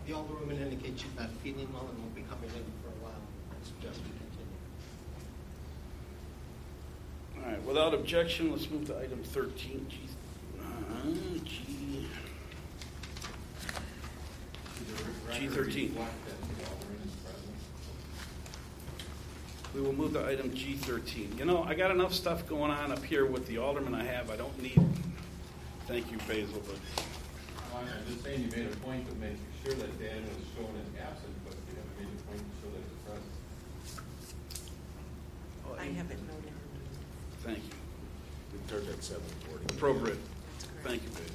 The Alderwoman indicates she's not feeling well and won't be coming in for a while. I suggest we continue. All right, without objection, let's move to item 13. G13. We will move to item G13. You know, I got enough stuff going on up here with the alderman I have. I don't need. Thank you, Basil. But I'm just saying you made a point of making sure that Dan was shown as absent, but you haven't made a point to show that he's present. I haven't noted. Thank you. We started at 7:40. Appropriate. That's correct. Thank you, Basil.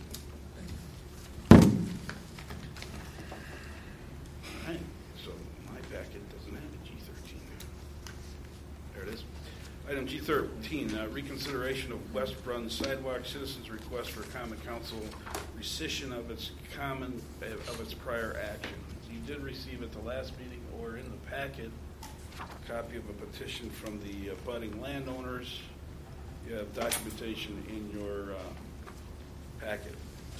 All right, so my packet doesn't have a G13. There it is. Item G13, reconsideration of West Brun Sidewalk Citizens' request for common council rescission of its prior action. You did receive at the last meeting or in the packet a copy of a petition from the budding landowners. You have documentation in your packet.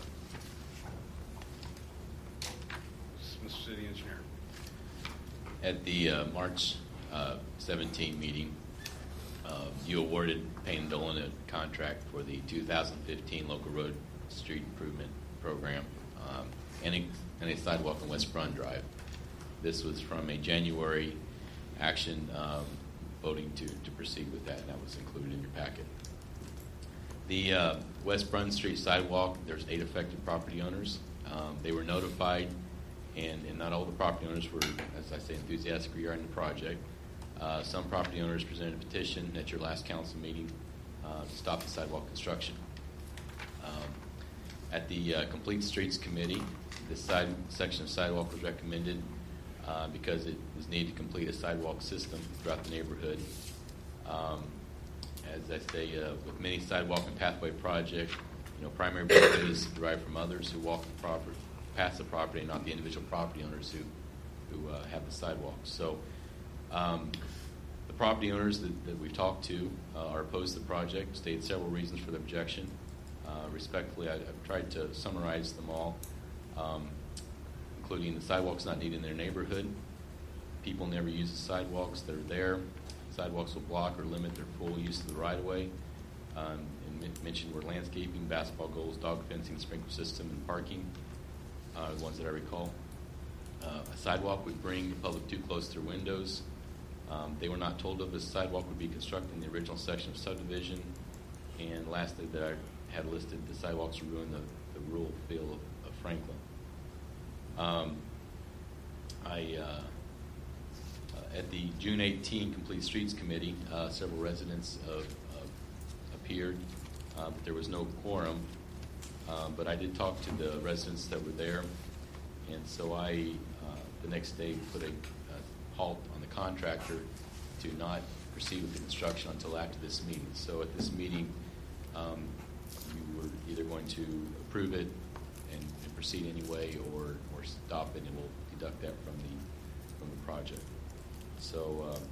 Mr. City Engineer. At the March 17 meeting, you awarded Payne & Dolan a contract for the 2015 Local Road Street Improvement Program and a sidewalk on West Brun Drive. This was from a January action voting to proceed with that, and that was included in your packet. The West Brun Street sidewalk, there's 8 affected property owners. They were notified, and not all the property owners were, as I say, enthusiastic regarding the project. Some property owners presented a petition at your last council meeting to stop the sidewalk construction. At the Complete Streets Committee, this section of sidewalk was recommended because it was needed to complete a sidewalk system throughout the neighborhood. As I say, with many sidewalk and pathway projects, primary benefit is derived from others who walk the property, pass the property, and not the individual property owners who have the sidewalks. So the property owners that we've talked to are opposed to the project, stated several reasons for the objection. Respectfully, I've tried to summarize them all, including the sidewalks not needed in their neighborhood. People never use the sidewalks that are there. Sidewalks will block or limit their full use of the right-of-way. And mentioned were landscaping, basketball goals, dog fencing, sprinkler system, and parking, the ones that I recall. A sidewalk would bring the public too close to their windows. They were not told of a sidewalk would be constructed in the original section of subdivision. And lastly, that I had listed the sidewalks would ruin the rural feel of Franklin. At the June 18 Complete Streets Committee, several residents appeared, but there was no quorum. But I did talk to the residents that were there, and so I, the next day, put a halt on the contractor to not proceed with the construction until after this meeting. So at this meeting, you were either going to approve it and proceed anyway, or stop it, and we'll deduct that from the project. So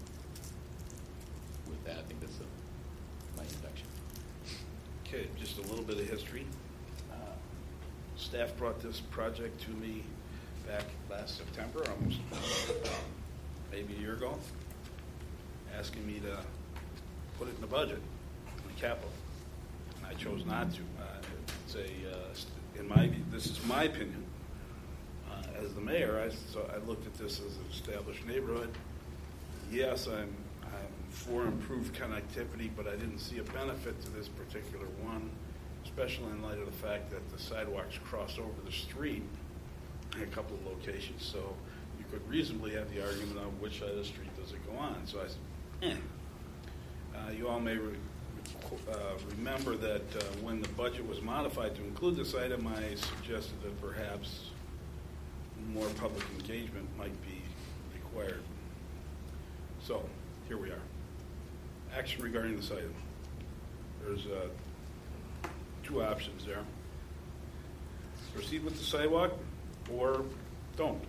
with that, I think that's my introduction. Okay, just a little bit of history. Staff brought this project to me back last September, almost maybe a year ago, asking me to put it in the budget, in the capital. And I chose not to. It's this is my opinion. As the mayor, I looked at this as an established neighborhood. Yes, I'm for improved connectivity, but I didn't see a benefit to this particular one, especially in light of the fact that the sidewalks cross over the street in a couple of locations. So you could reasonably have the argument on which side of the street does it go on. So I said, you all may remember that when the budget was modified to include this item, I suggested that perhaps more public engagement might be required. So here we are. Action regarding this item. There's 2 options there. Proceed with the sidewalk or don't.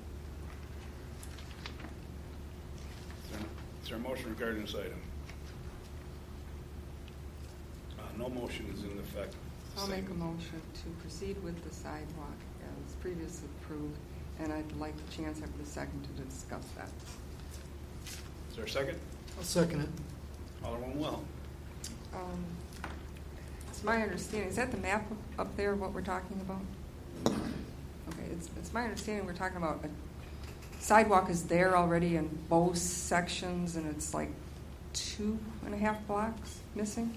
Is there a motion regarding this item? No motion is in effect. I'll make a motion to proceed with the sidewalk as previously approved and I'd like a chance after the second to discuss that. Is there a second? I'll second it. Alderman Will. It's my understanding, is that the map up there, what we're talking about? Okay, it's my understanding we're talking about a sidewalk is there already in both sections, and it's like 2.5 blocks missing?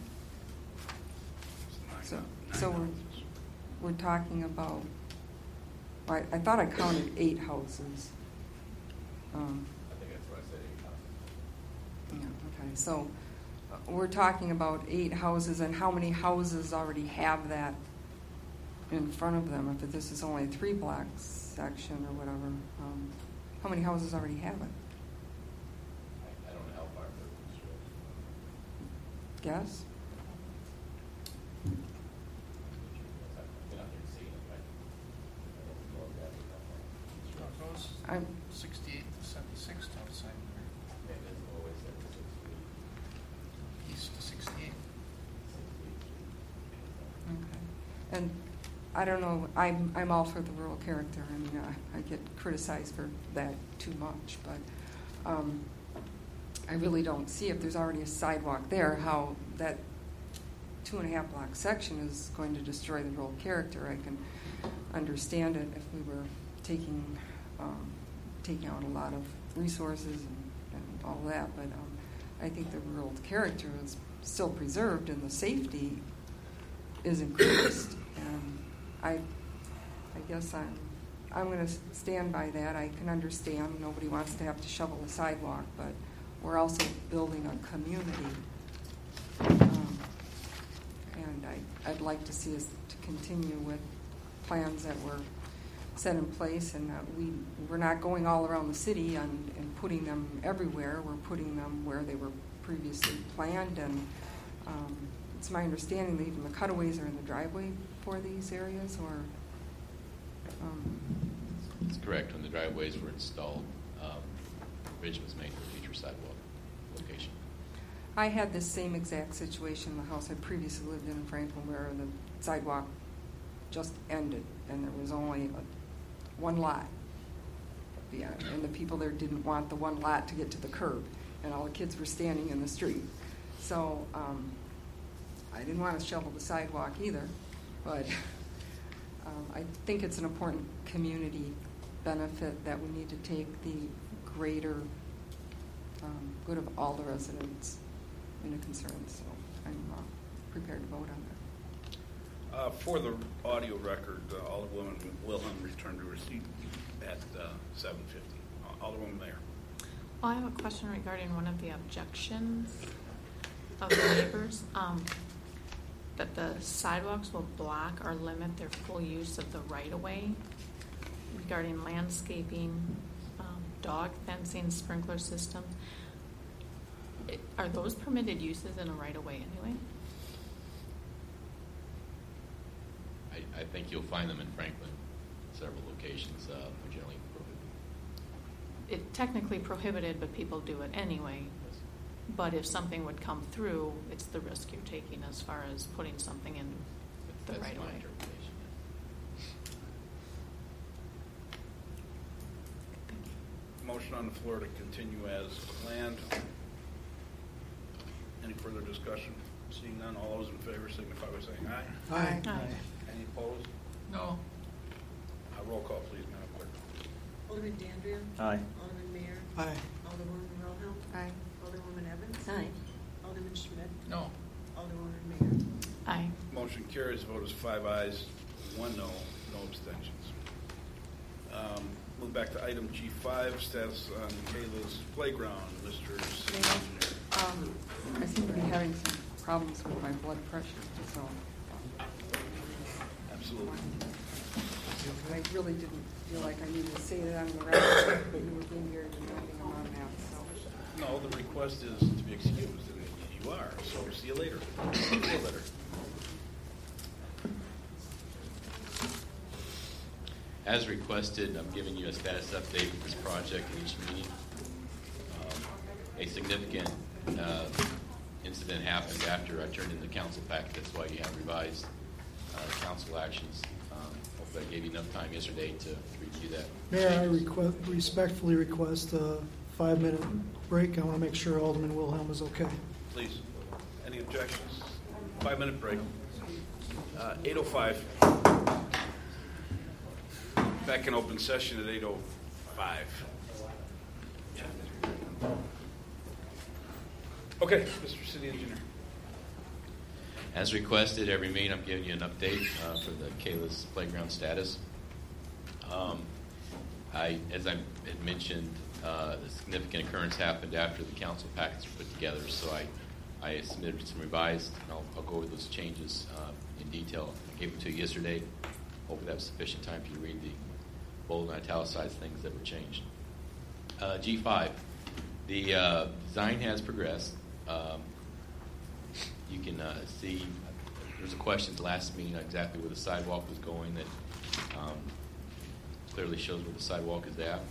So we're talking about, I thought I counted 8 houses. I think that's what I said, 8 houses. Yeah, okay, so we're talking about 8 houses, and how many houses already have that in front of them? If this is only a 3-block section or whatever, how many houses already have it? I don't know how far they're Guess? I'm 68 to 76 outside there. East to 68. okay. And I don't know. I'm all for the rural character. I mean, I get criticized for that too much, but I really don't see, if there's already a sidewalk there, how that 2.5 block section is going to destroy the rural character. I can understand it if we were taking out a lot of resources and all that, but I think the rural character is still preserved and the safety is increased. And I guess I'm going to stand by that. I can understand nobody wants to have to shovel a sidewalk, but we're also building a community, and I'd like to see us to continue with plans that were set in place, and we're not going all around the city and putting them everywhere. We're putting them where they were previously planned, and it's my understanding that even the cutaways are in the driveway for these areas, or That's correct. When the driveways were installed, provision was made for future sidewalk location. I had this same exact situation in the house I previously lived in Franklin, where the sidewalk just ended, and there was only one lot. Yeah, and the people there didn't want the one lot to get to the curb, and all the kids were standing in the street. So I didn't want to shovel the sidewalk either, but I think it's an important community benefit that we need to take the greater good of all the residents into concern. So I'm prepared to vote on that. For the audio record, Alderwoman Wilhelm returned to her seat at 7:50. Alderwoman Mayer. Well, I have a question regarding one of the objections of the neighbors, that the sidewalks will block or limit their full use of the right-of-way regarding landscaping, dog fencing, sprinkler systems. Are those permitted uses in a right-of-way anyway? I think you'll find them in Franklin, several locations, generally prohibited. It's technically prohibited, but people do it anyway. But if something would come through, it's the risk you're taking as far as putting something in the That's right my way. interpretation. Motion on the floor to continue as planned. Any further discussion? Seeing none, all those in favor signify by saying aye. Aye. Aye. Any opposed? No. Roll call, please, Madam Clerk. Alderman Dandria. Aye. Alderman Mayer. Aye. Alderwoman Wilhelm. Aye. Alderwoman Evans. Aye. Alderman Schmidt. No. Alderwoman Mayer. Aye. Motion carries. Vote is 5 ayes, 1 no, no abstentions. Move back to item G5, status on Kayla's playground. Mr. City Engineer. I seem to be having some problems with my blood pressure, so Absolutely. I really didn't feel like I needed to say that on the record, but you were being very demanding on that, so. No, the request is to be excused, and you are, so see you later. See you later. As requested, I'm giving you a status update of this project in each meeting. A significant incident happened after I turned in the council packet. That's why you have revised council actions. but I gave you enough time yesterday to review that. Mayor, I respectfully request a 5-minute break. I want to make sure Alderman Wilhelm is okay. Please. Any objections? 5-minute break. 8:05. Back in open session at 8:05. Okay, Mr. City Engineer. As requested, every meeting I'm giving you an update for the Kalis playground status. As I had mentioned, the significant occurrence happened after the council packets were put together, so I submitted some revised, and I'll go over those changes in detail. I gave them to you yesterday. Hopefully that was sufficient time for you to read the bold and italicized things that were changed. G5, the design has progressed. You can see there was a question at the last meeting on exactly where the sidewalk was going that clearly shows where the sidewalk is at.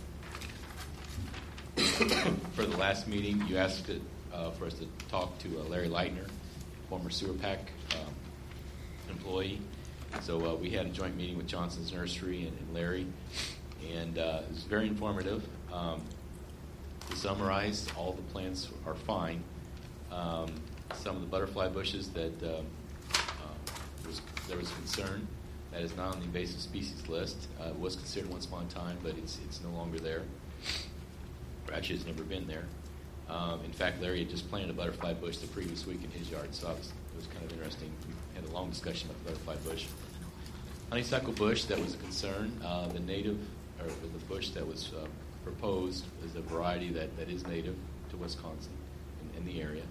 For the last meeting, you asked for us to talk to Larry Leitner, former Sewer Pack employee. So we had a joint meeting with Johnson's Nursery and Larry, and it was very informative. To summarize, all the plants are fine. Some of the butterfly bushes that there was concern, that is not on the invasive species list. It was considered once upon a time, but it's no longer there. Or actually, it's never been there. In fact, Larry had just planted a butterfly bush the previous week in his yard, so it was kind of interesting. We had a long discussion about the butterfly bush. Honeysuckle bush, that was a concern. The bush that was proposed is a variety that is native to Wisconsin in the area.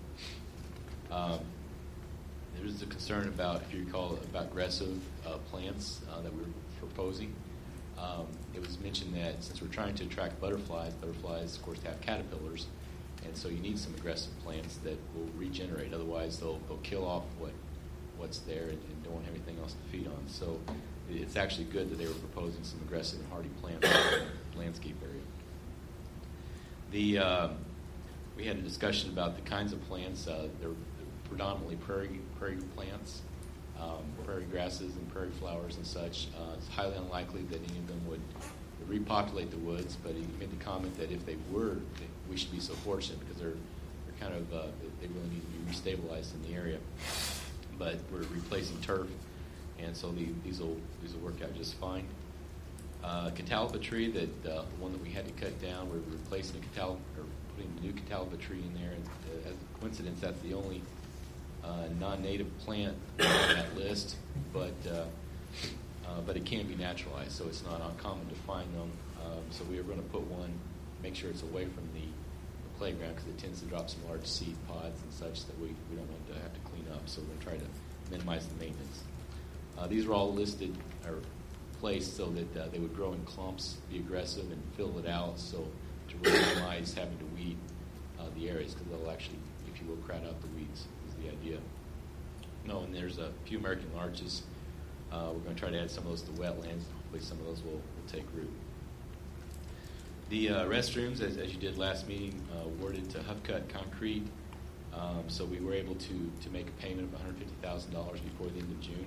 There was a concern about, if you recall, about aggressive plants that we were proposing. It was mentioned that since we're trying to attract butterflies, of course, have caterpillars, and so you need some aggressive plants that will regenerate. Otherwise, they'll kill off what's there and don't have anything else to feed on. So it's actually good that they were proposing some aggressive and hardy plants in the landscape area. We had a discussion about the kinds of plants. They're predominantly prairie plants, prairie grasses and prairie flowers and such. It's highly unlikely that any of them would repopulate the woods, but he made the comment that if they were, we should be so fortunate because they're kind of they really need to be restabilized in the area. But we're replacing turf, and so these will work out just fine. Catalpa tree, that the one that we had to cut down, we're replacing putting a new catalpa tree in there. And as a coincidence, that's the only non-native plant on that list, but it can be naturalized, so it's not uncommon to find them. So we are going to put one, make sure it's away from the playground because it tends to drop some large seed pods and such that we don't want to have to clean up. So we're going to try to minimize the maintenance. These are all listed or placed so that they would grow in clumps, be aggressive, and fill it out. So to really minimize having to weed the areas because they'll actually, if you will, crowd out the weeds is the idea. No, and there's a few American larches. We're going to try to add some of those to wetlands. Hopefully some of those will take root. The restrooms, as you did last meeting, awarded to Huff Cut Concrete. So we were able to make a payment of $150,000 before the end of June.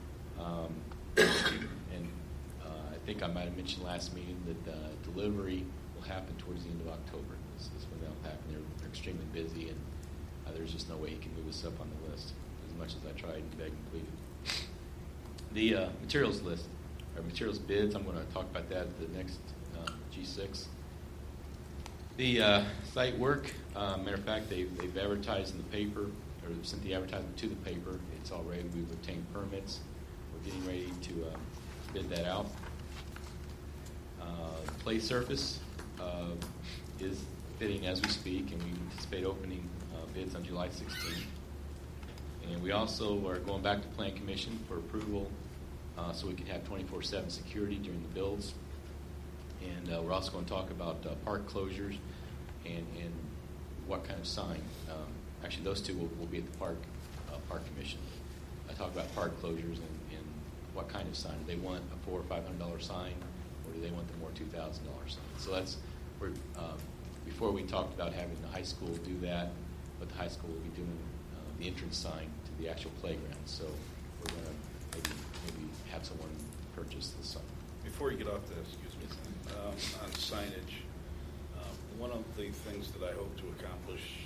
And I think I might have mentioned last meeting that delivery will happen towards the end of October. This is when they'll happen. They're extremely busy, and there's just no way you can move us up on the list as much as I tried and begged and pleaded. The materials list, or materials bids, I'm going to talk about that at the next G6. The site work, matter of fact, they've advertised in the paper, or sent the advertisement to the paper. It's all ready. We've obtained permits. We're getting ready to bid that out. Play surface is bidding as we speak, and we anticipate opening bids on July 16th. And we also are going back to Plan Commission for approval so we can have 24/7 security during the builds. And we're also going to talk about park closures and what kind of sign. Actually, those two will be at the Park Commission. I talk about park closures and what kind of sign. Do they want a $400 or $500 sign, or do they want the more $2,000 sign? So that's where, before we talked about having the high school do that, but the high school will be doing the entrance sign to the actual playground. So we're going to maybe have someone purchase the sign. Before you get off this, excuse me, on signage, one of the things that I hope to accomplish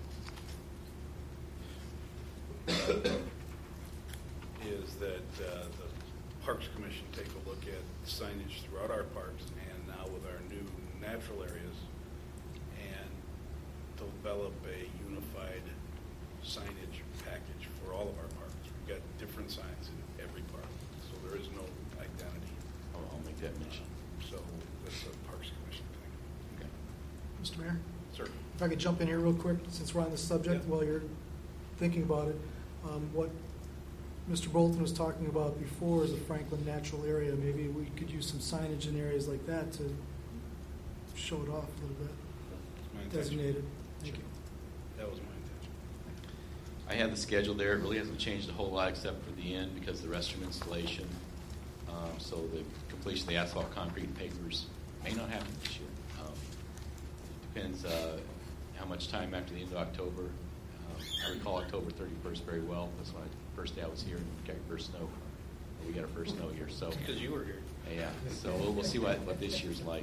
is that the Parks Commission take a look at signage throughout our parks and now with our new natural areas and develop a unified signage package for all of our parks. We've got different signs in every park, so there is no identity. I'll make that mention. So that's a Parks Commission thing. Okay. Mr. Mayor, Sir? if I could jump in here real quick, since we're on this subject, Yeah. while you're thinking about it. What Mr. Bolton was talking about before is a Franklin natural area. Maybe we could use some signage in areas like that to show it off a little bit. That's my intention. Designated. Thank you. That was my intention. I have the schedule there. It really hasn't changed a whole lot except for the end because of the restroom installation. So the completion of the asphalt, concrete, and pavers may not happen this year. It depends how much time after the end of October. I recall October 31st very well. That's when first day I was here and we got our first snow. We got our first snow here. So Because you were here. yeah, so we'll see what this year's like.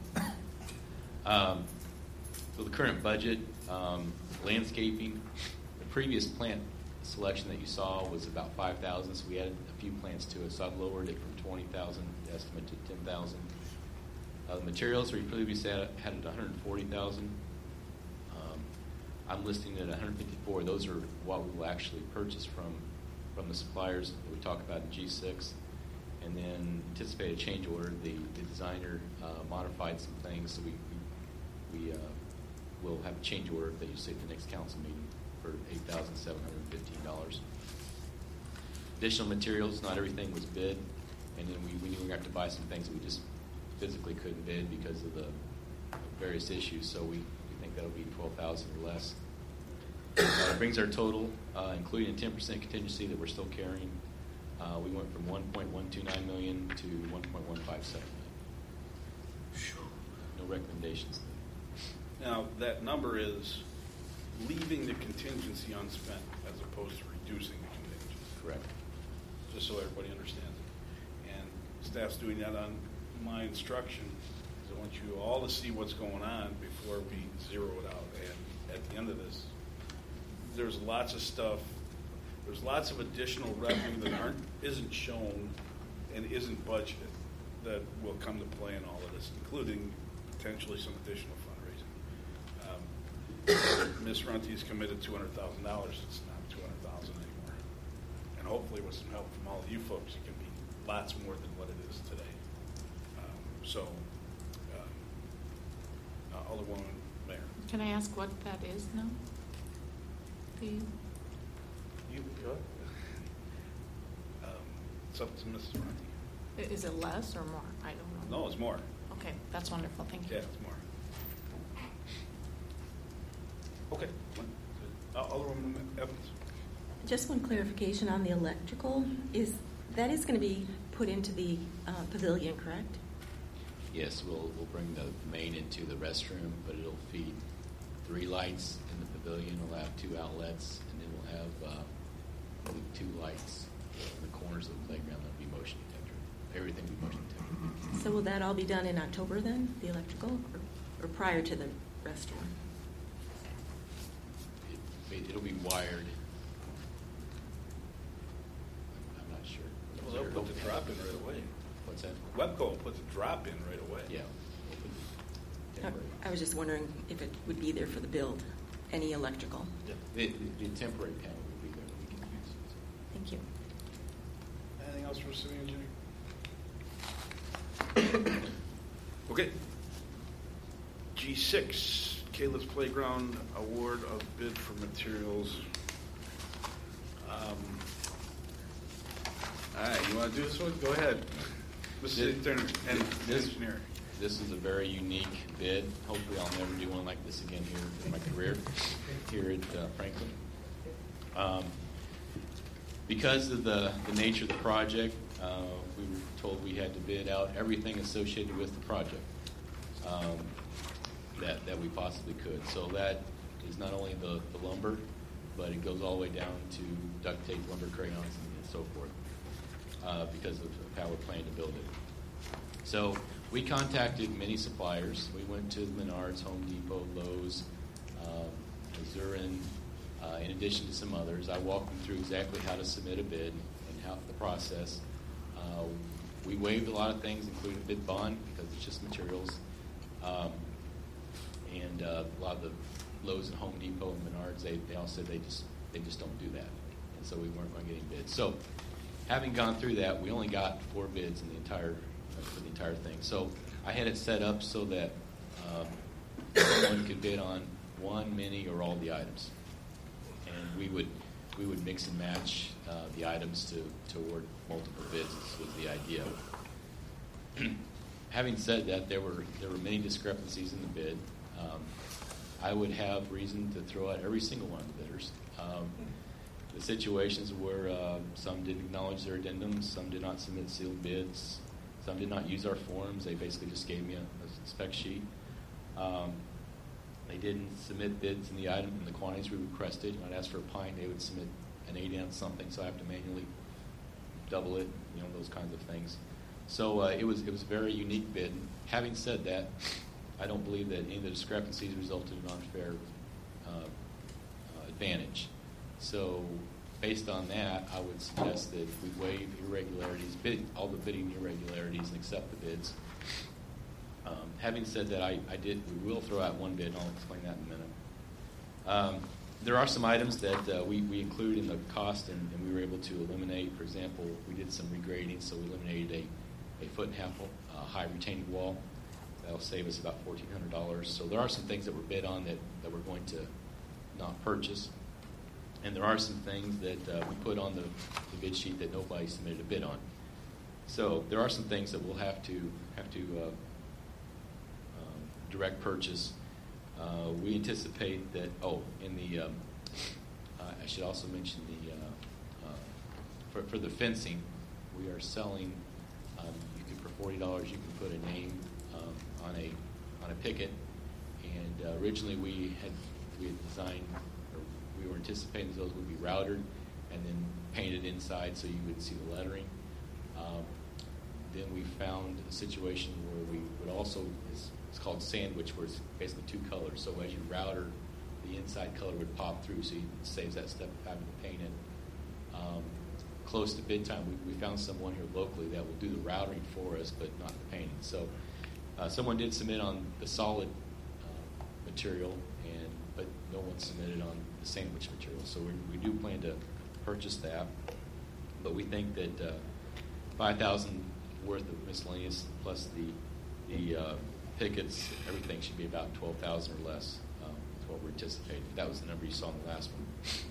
So the current budget, landscaping, the previous plant selection that you saw was about 5,000, so we added a few plants to it, so I've lowered it from 20,000 estimate to 10,000. The materials we previously had at 140,000. I'm listing it at 154. Those are what we will actually purchase from the suppliers that we talked about in G6. And then anticipated change order, the designer modified some things, so we will have a change order that you see at the next council meeting for $8,715. Additional materials, not everything was bid, and then we knew we were going to have to buy some things that we just physically couldn't bid because of the various issues, so we think that'll be $12,000 or less. It brings our total, including a 10% contingency that we're still carrying. We went from $1.129 million to $1.157 million. No recommendations. Now, that number is leaving the contingency unspent as opposed to reducing the contingency. Correct. Just so everybody understands it. And staff's doing that on my instruction, because I want you all to see what's going on before we zero it out. And at the end of this, there's lots of stuff, there's lots of additional revenue that isn't shown and isn't budgeted that will come to play in all of this, including potentially some additional fundraising. Ms. Runty's committed $200,000. It's not $200,000 anymore. And hopefully with some help from all of you folks, it can be lots more than what it is today. Alderwoman Mayor. Can I ask what that is now? It's up to Mrs. Runty. Is it less or more? I don't know. No, it's more. Okay, that's wonderful. Thank you. Yeah, it's more. Okay. Alderwoman Evans. Just one clarification on the electrical. That is going to be put into the pavilion, correct? Yes, we'll bring the main into the restroom, but it'll feed 3 lights in the pavilion. We'll have 2 outlets, and then we'll have I believe 2 lights in the corners of the playground that'll be motion detector. Everything will be motion detector. So will that all be done in October then, the electrical, or prior to the restroom? It'll be wired. I'm not sure. Well, they'll put the drop in right away. What's that? Webco will put the drop in right away. Yeah. I was just wondering if it would be there for the build, any electrical. The temporary panel will be there that we can use. Thank you. Anything else for city engineer? Okay. G6, Caleb's Playground Award of Bid for Materials. All right, you want to do this one? Go ahead. Mr. Turner and engineer. This is a very unique bid. Hopefully I'll never do one like this again here in my career here at Franklin. Because of the nature of the project, we were told we had to bid out everything associated with the project that we possibly could. So that is not only the lumber, but it goes all the way down to duct tape, lumber crayons, and so forth. because of how we're planning to build it. So we contacted many suppliers. We went to Menards, Home Depot, Lowe's, Azurin, in addition to some others. I walked them through exactly how to submit a bid and how the process. We waived a lot of things, including bid bond, because it's just materials. And a lot of the Lowe's and Home Depot and Menards, they all said they just don't do that. And so we weren't going to get any bids. So having gone through that, we only got 4 bids in for the entire thing. So I had it set up so that someone could bid on one, many, or all the items. And we would mix and match the items to award multiple bids. This was the idea. Having said that, there were many discrepancies in the bid. I would have reason to throw out every single one of the bidders. The situations where some didn't acknowledge their addendums, some did not submit sealed bids, some did not use our forms. They basically just gave me a spec sheet. They didn't submit bids in the item in the quantities we requested. I'd ask for a pint, they would submit an 8-ounce something, so I have to manually double it, those kinds of things. So it was a very unique bid. Having said that, I don't believe that any of the discrepancies resulted in unfair advantage. So based on that, I would suggest that we waive irregularities, all the bidding irregularities, and accept the bids. Having said that, we will throw out one bid, and I'll explain that in a minute. There are some items that we include in the cost, and we were able to eliminate. For example, we did some regrading, so we eliminated a 1.5 foot high retaining wall. That'll save us about $1,400. So there are some things that were bid on that we're going to not purchase. And there are some things that we put on the bid sheet that nobody submitted a bid on. So there are some things that we'll have to direct purchase. We anticipate that. I should also mention for the fencing, we are selling. You can for $40, you can put a name on a picket. And originally we had designed. We were anticipating that those would be routed and then painted inside so you would see the lettering. Then we found a situation where we would also, it's called sandwich, where it's basically 2 colors. So as you router, the inside color would pop through, so it saves that step of having to paint it. Close to bid time, we found someone here locally that will do the routing for us, but not the painting. So someone did submit on the solid material, but no one submitted on the sandwich material. So we do plan to purchase that, but we think that $5,000 worth of miscellaneous plus the pickets, everything should be about $12,000 or less. Is what we're anticipating. That was the number you saw in the last one.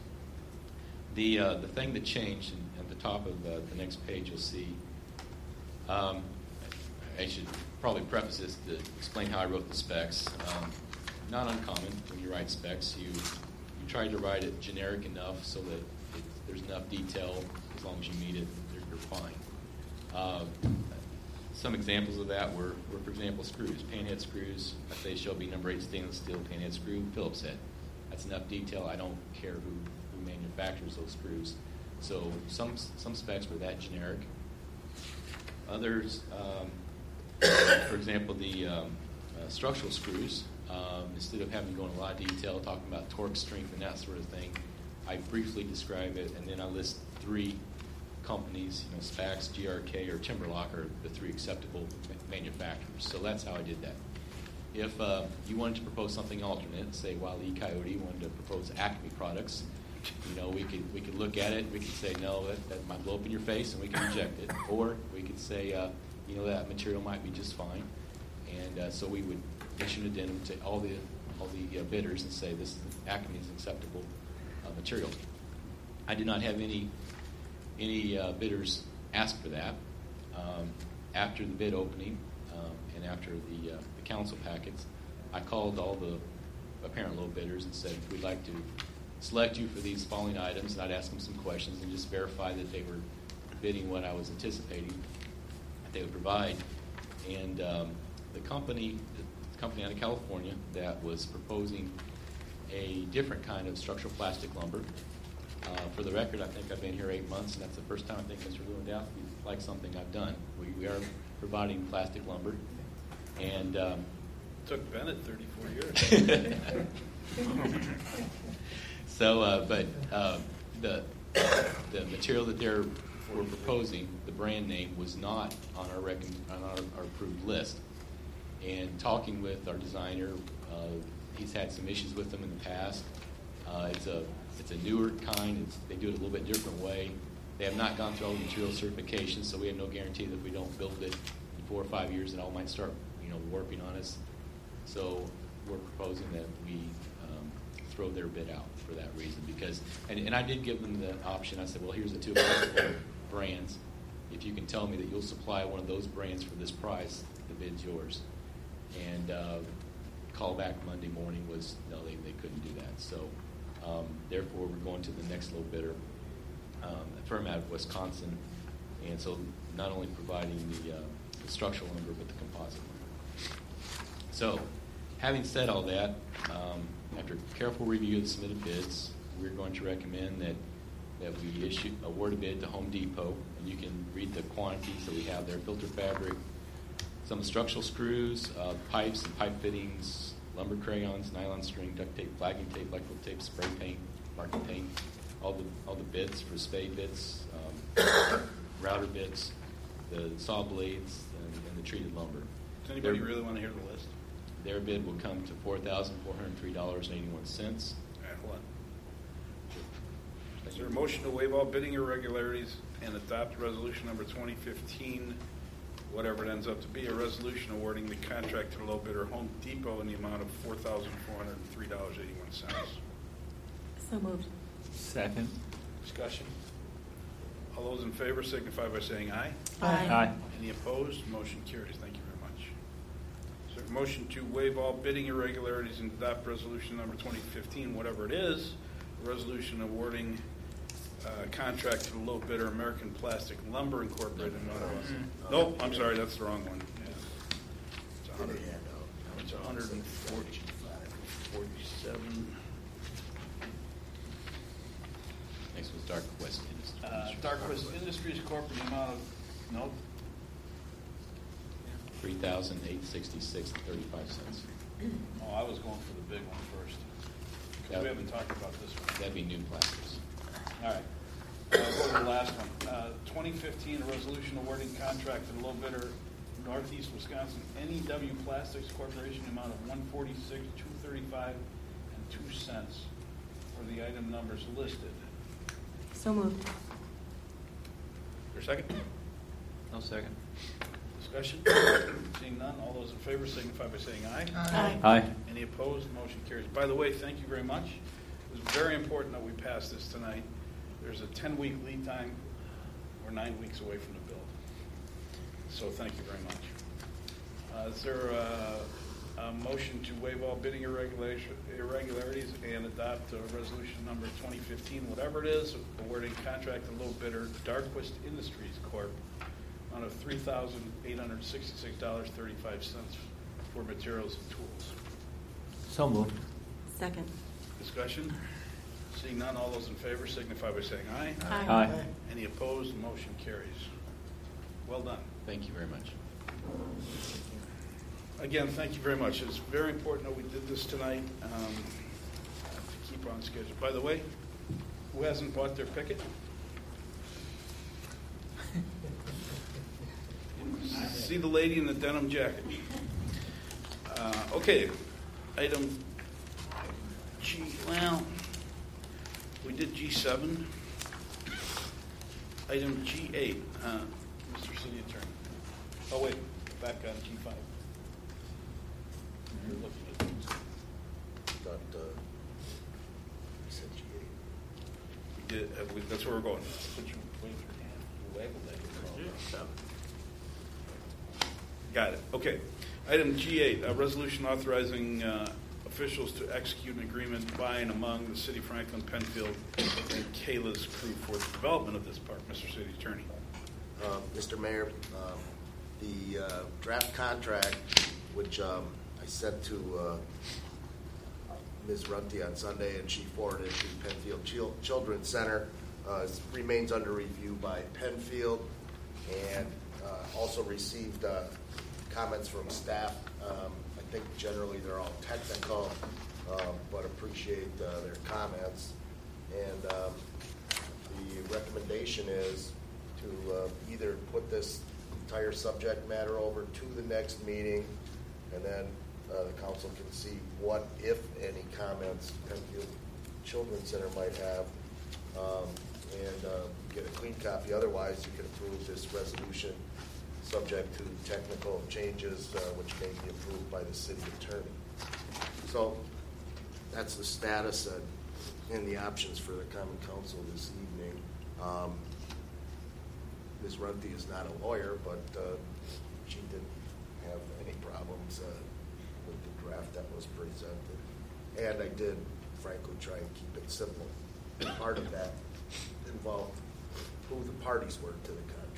The thing that changed, and at the top of the next page you'll see. I should probably preface this to explain how I wrote the specs. Not uncommon when you write specs. You try to write it generic enough so that there's enough detail. As long as you meet it, you're fine. Some examples of that were, for example, screws. Panhead screws. I say shall be number 8 stainless steel panhead screw, Phillips head. That's enough detail. I don't care who manufactures those screws. So some specs were that generic. Others, for example, the structural screws. Instead of having to go into a lot of detail, talking about torque, strength, and that sort of thing, I briefly describe it, and then I list 3 companies, Spax, GRK, or Timberlock are the 3 acceptable manufacturers. So that's how I did that. If you wanted to propose something alternate, say Wile E. Coyote wanted to propose Acme products, we could look at it. We could say no, that might blow up in your face, and we can reject it. Or we could say, that material might be just fine, and so we would issue an addendum to all the bidders and say this Acme is acceptable material. I did not have any bidders ask for that. After the bid opening and after the council packets, I called all the apparent low bidders and said, we'd like to select you for these following items, and I'd ask them some questions and just verify that they were bidding what I was anticipating that they would provide. And the company out of California that was proposing a different kind of structural plastic lumber. For the record, I think I've been here 8 months, and that's the first time I think Mr. Lewandowski's like something I've done. We are providing plastic lumber, and Took Bennett 34 years. so, but the material that we're proposing, the brand name, was not on our approved list. And talking with our designer, he's had some issues with them in the past. It's a newer kind. They do it a little bit different way. They have not gone through all the material certifications, so we have no guarantee that if we don't build it in 4 or 5 years, it all might start, warping on us. So we're proposing that we throw their bid out for that reason. Because, and I did give them the option. I said, well, here's the 2 brands. If you can tell me that you'll supply one of those brands for this price, the bid's yours. And call back Monday morning was, no, they couldn't do that. So therefore, we're going to the next low bidder, a firm out of Wisconsin. And so not only providing the structural lumber, but the composite lumber. So having said all that, after careful review of the submitted bids, we're going to recommend that we award a bid to Home Depot. And you can read the quantities that we have there: filter fabric, some structural screws, pipes and pipe fittings, lumber crayons, nylon string, duct tape, flagging tape, electrical tape, spray paint, marking paint, all the bits for spade bits, router bits, the saw blades, and the treated lumber. Does anybody really want to hear the list? Their bid will come to $4,403.81. All right, hold on. Is there a motion to waive all bidding irregularities and adopt resolution number 2015, whatever it ends up to be, a resolution awarding the contract to the low bidder Home Depot in the amount of $4,403.81? So moved. Second. Discussion? All those in favor signify by saying aye. Aye. Any opposed? Motion carries. Thank you very much. Is there a motion to waive all bidding irregularities and adopt resolution number 2015, whatever it is, a resolution awarding contract to the low bidder American Plastic Lumber Incorporated? Nope, I'm sorry, that's the wrong one. Yeah. It's 147. Next was Dark West Industries. Dark West Industries Corp. in the amount of, nope, $3,866.35. Oh, I was going for the big one first. Because we haven't talked about this one. That'd be new plastics. All right. Go to the last one. 2015, a resolution awarding contract to the low bidder, Northeast Wisconsin, NEW Plastics Corporation, amount of $146,235.02 for the item numbers listed. So moved. Is there a second? No second. Discussion? Seeing none, all those in favor signify by saying aye. Aye. Aye. Any opposed? Motion carries. By the way, thank you very much. It was very important that we pass this tonight. There's a 10-week lead time. We're 9 weeks away from the build. So thank you very much. Is there a motion to waive all bidding irregularities and adopt resolution number 2015, whatever it is, awarding contract to low bidder Darquist Industries Corp. on of $3,866.35 for materials and tools? So moved. Second. Discussion? Seeing none, all those in favor signify by saying aye. Aye. Any opposed? Motion carries. Well done. Thank you very much. Again, thank you very much. It's very important that we did this tonight to keep on schedule. By the way, who hasn't bought their picket? See the lady in the denim jacket. Okay, item G. Well, we did G7. Item G8, Mr. City Attorney. Oh wait, back on G5. You're looking at things. Thought, you said G8. We did. That's where we're going. Put your wave your hand. You waggled that. Got it. Okay. Item G8, a resolution authorizing officials to execute an agreement by and among the City of Franklin, Penfield, and Kayla's crew for the development of this park. Mr. City Attorney. Mr. Mayor, the draft contract, which I sent to Ms. Runty on Sunday, and she forwarded it to Penfield Children's Center, remains under review by Penfield. and also received comments from staff. I think generally they're all technical, but appreciate their comments. And the recommendation is to either put this entire subject matter over to the next meeting, and then the council can see what, if any, comments Penfield Children's Center might have, and get a clean copy. Otherwise, you can approve this resolution subject to technical changes, which may be approved by the city attorney. So that's the status and the options for the common council this evening. Ms. Runty is not a lawyer, but she didn't have any problems with the draft that was presented. And I did, frankly, try and keep it simple. Part of that involved who the parties were to the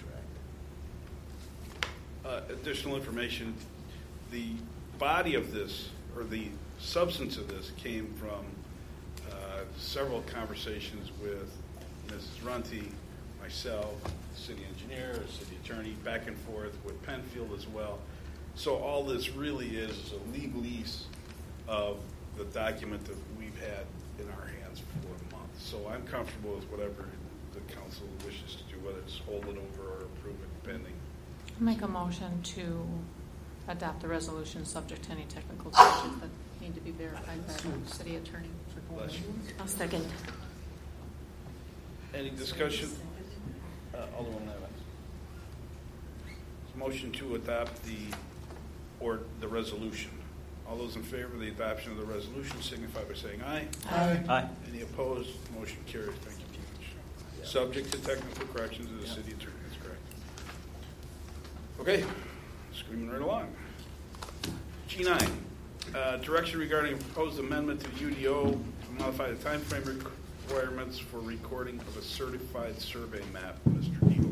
contract. Additional information, the body of this, or the substance of this, came from several conversations with Mrs. Runty, myself, the city engineer, the city attorney, back and forth with Penfield as well. So all this really is a legalese of the document that we've had in our hands for a month. So I'm comfortable with whatever the council wishes to do, whether it's hold it over or approve it pending. Make a motion to adopt the resolution subject to any technical changes that need to be verified by the city attorney. Bless you. I'll second. Any discussion? Alderman Evans. Motion to adopt the resolution. All those in favor of the adoption of the resolution signify by saying aye. Aye. Aye. Any opposed? Motion carries. Thank you very much. Subject to technical corrections of the city attorney. That's correct. Okay, screaming right along. G9, direction regarding a proposed amendment to UDO to modify the time frame requirements for recording of a certified survey map. Mr. Needle.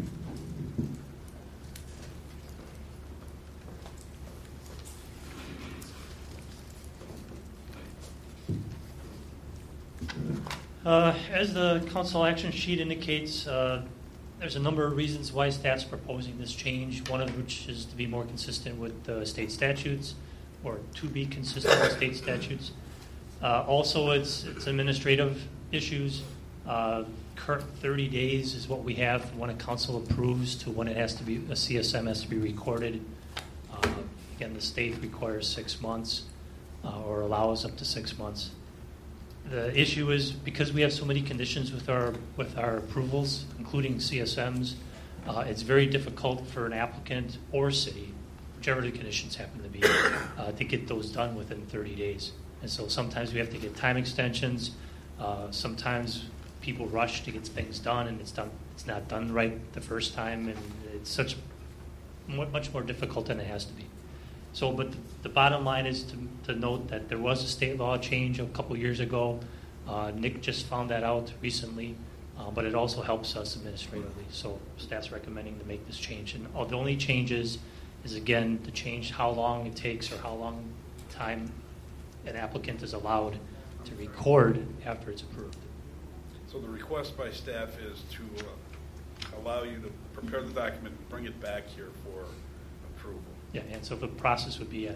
As the council action sheet indicates, there's a number of reasons why staff's proposing this change, one of which is to be more consistent with the state statutes, or to be consistent with state statutes. Also, it's administrative issues. Current 30 days is what we have when a council approves to when it has to be, a CSM has to be recorded. Again, the state requires 6 months or allows up to 6 months. The issue is because we have so many conditions with our approvals, including CSMs, it's very difficult for an applicant or city, whichever the conditions happen to be, to get those done within 30 days. And so sometimes we have to get time extensions. Sometimes people rush to get things done, and it's not done right the first time, and it's much more difficult than it has to be. So, but the bottom line is to note that there was a state law change a couple years ago. Nick just found that out recently, but it also helps us administratively. So staff's recommending to make this change. And the only change is again, to change how long it takes or how long time an applicant is allowed to record after it's approved. So the request by staff is to allow you to prepare the document and bring it back here for approval. Yeah, and so the process would be